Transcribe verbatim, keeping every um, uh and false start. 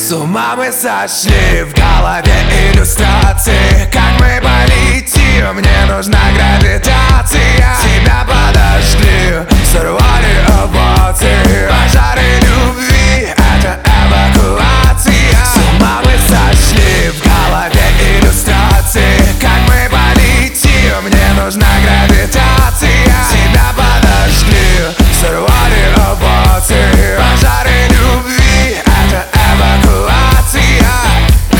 С ума мы сошли, в голове иллюстрации. Как мы полетим, мне нужна гравитация.